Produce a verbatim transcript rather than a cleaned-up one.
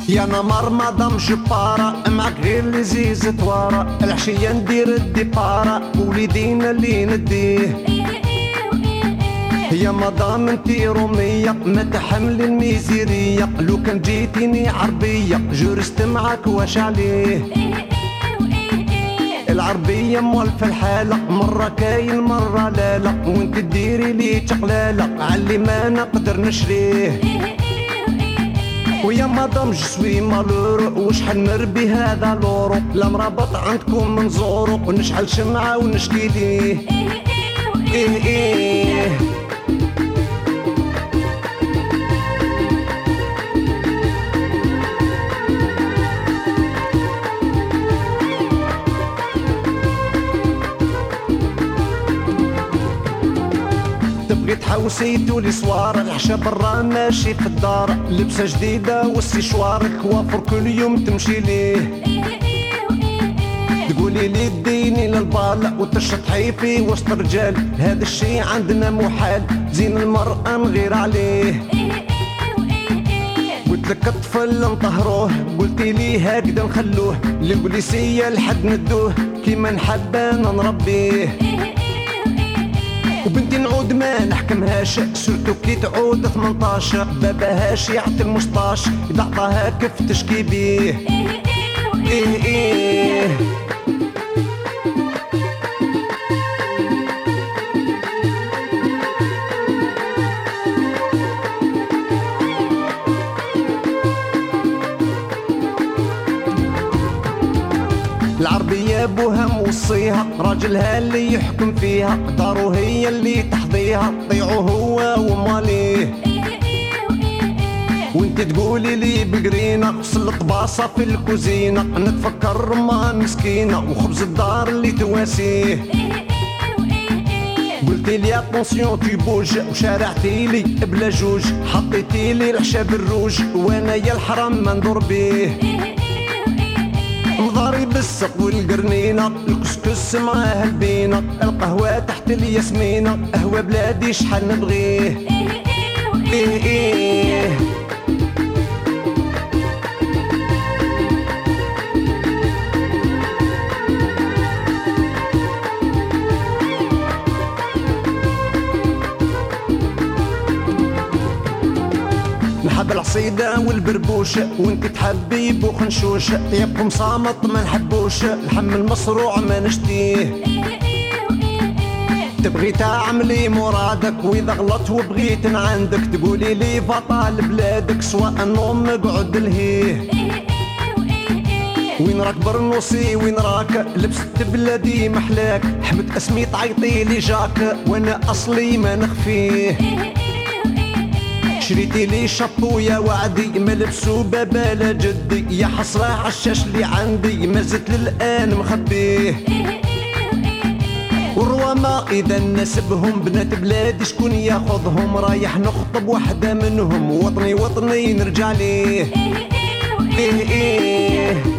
يا نمر مدام جبارة معك غير لزيز توارى العشية ندير الديبارة وليدينا اللي نديه يا مدام انتي رومية ما تحمل الميزيرية لو كان جيتيني عربية جرست معاك واش عليه العربية موالفة الحالة مرة كاين مرة لا لا وانت تديري لي تقلالة علي ما نقدر نشريه ويا مدام جسوي مالورو وشحال نربي هذا لورو لا مرابط عندكم منزورو ونشعل شمعة ونشكي ليه ايه ايه تبغي تحوسي تولي صوار العشا برا ماشي في الدار لبسة جديدة والسيشوارك وافر كل يوم تمشي ليه تقولي لي ديني للبال وتشطحي في وسط الرجال هذا الشي عندنا محال زين المرأة نغير عليه قلت لك الطفل نطهروه قلتي لي هكذا نخلوه للبوليسية لحد ندوه كيما نحب انا نربيه وبنتي نعود ما نحكمهاش سورتو كي تعود ثمنطاش باباهاش يعطي المسطاش إذا عطاها كيف تشكي بيه إيه إيه العربية بوها موصيها راجلها اللي يحكم فيها دارو هي اللي تحظيها طيعو هو وماليه وانت تقولي لي بقرينة وصلت باصة في الكوزينة نتفكر ما مسكينة وخبز الدار اللي تواسيه قلتي لي اتونسيون تي بوج وشارعتي لي بلا جوج حطيتي لي العشا بالروج وانا يا الحرام ما ندور بيه مضاري بالسق والقرنينة الكسكس معاه البينة القهوة تحت الياسمينة قهوة بلادي شحال نبغيه إيه إيه نحب العصيدة والبربوشة وانت تحبي بوخنشوشة يبقى صامت ما نحبوش الحم المصروع ما نشتيه تبغي تعملي مرادك واذا غلط وبغيت عندك تقولي لي فطال بلادك سواء النوم قعد لهيه وين راك برنوسي وين راك لبست بلادي محلاك حمد اسمي تعيطي لي جاك وانا اصلي ما نخفيه شريتي لي شابو يا وعدي ما لبسو بابا لا جدي يا حسرة عالشاش اللي عندي ما زلت للآن مخبيه ورواما إذا نسبهم بنات بلادي شكون ياخذهم رايح نخطب وحدة منهم وطني وطني نرجع ليه إيه إيه